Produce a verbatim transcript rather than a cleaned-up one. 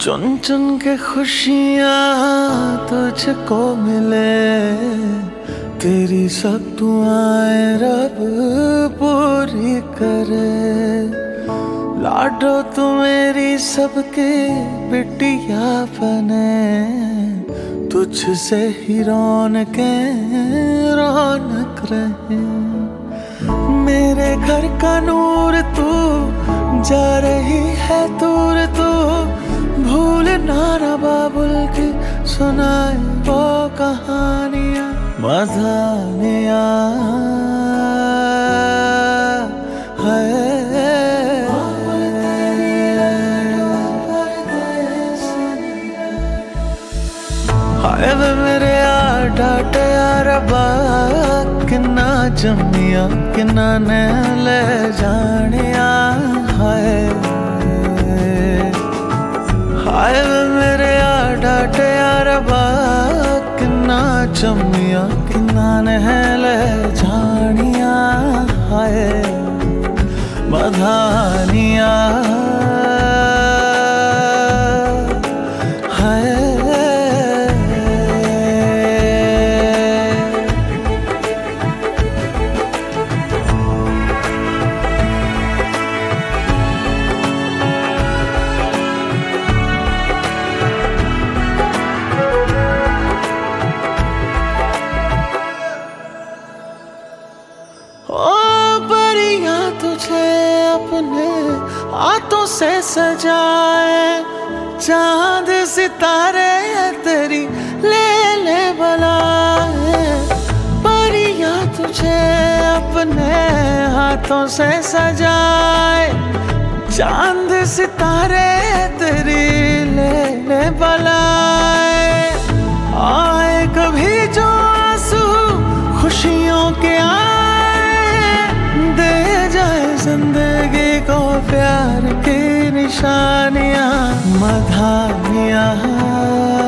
चुन चुन के खुशियाँ तुझको मिले, तेरी सब दुआएं रब पूरी करे। लाडो तू मेरी सबके बिटिया बने, तुझसे ही रौनके रौनक रहे। मेरे घर का नूर तू, जा रही है दूर तू, भूल ना ना बाबुल की सुनाए वो कहानियाँ मधानियाँ है। हाय वे मेरे यार डाटे यार बा, किन्ना जमिया किन्ना ने ले जानिया। हाय हाय वे मेरे यार डाटे यार बा, किन्ना जमिया किन्ना ने ले जानिया। हाय मधानिया अपने हाथों से सजाए, चांद सितारे तेरी ले ले बुलाए। परियां तुझे अपने हाथों से सजाए, चांद सितारे तेरी ले ले बुलाए। आए कभी जो आंसू खुशियों के आए, दे जाए जिंदगी को प्यार की निशानियाँ मधानियाँ।